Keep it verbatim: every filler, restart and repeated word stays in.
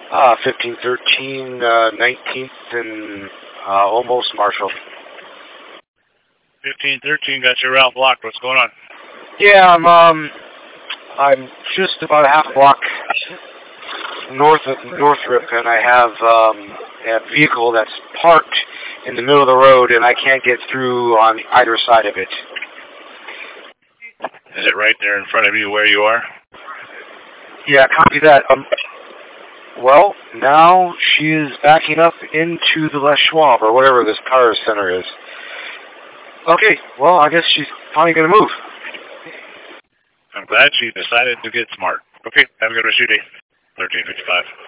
Uh, fifteen thirteen, uh, nineteenth, and uh, almost Marshall. fifteen thirteen got your route blocked. What's going on? Yeah, I'm, um, I'm just about a half block north of Northrop, and I have um, a vehicle that's parked in the middle of the road, and I can't get through on either side of it. Is it right there in front of you where you are? Yeah, copy that. Um, well, now she is backing up into the Les Schwab, or whatever this car center is. Okay, well, I guess she's finally going to move. I'm glad she decided to get smart. Okay, have a good rest of your day. thirteen fifty-five.